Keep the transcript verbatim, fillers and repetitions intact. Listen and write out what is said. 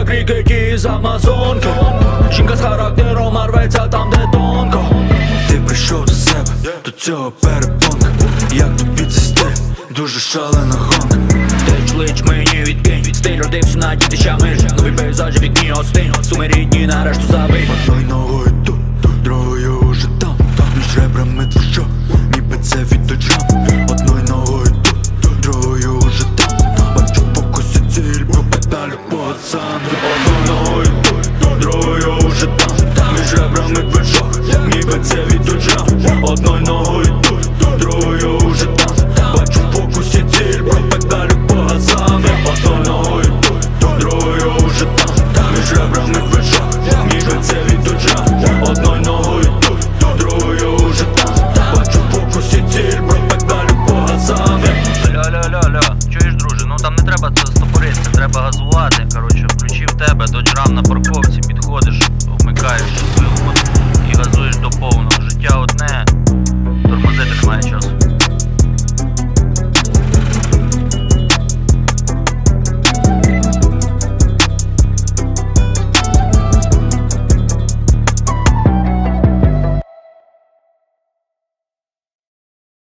як ріки ті з Амазонки. Жінка з характером рветься там, де тонко. Ти прийшов до себе, до цього перепонка. Як тобі це стиль, дуже шалена гонка. Ти чоловіч мені відкинь, стиль родився над дітищами. Нові пейзажі в вікні остинь, суми рідні нарешту забий. Одною ногою тут, другою уже там. Між ребрами твощо, ніби це відтоджам. Одною ногою тут, другою уже там. Бачу в фокусі ціль, бро педалю по газам. Одною ногою тут, другою уже там. Між ребрами твощо, ніби це відтоджам. Одною ногою тут, другою уже там. Бачу в фокусі ціль, бро педалю по газам. Одною ногою тут, другою уже там. Між ребрами твощо, ніби це відтоджам. Одною ногою тут, другою уже там. Бачу в фокусі ціль, бро педалю по газам. Алло, алло, алло, алло, чуєш, друже, ну там не треба стопоритися, треба газувати. Коротше, включив тебе, Dodge Ram на парковці, підходиш, вмикаєш вилку і газуєш до повного. Життя одне,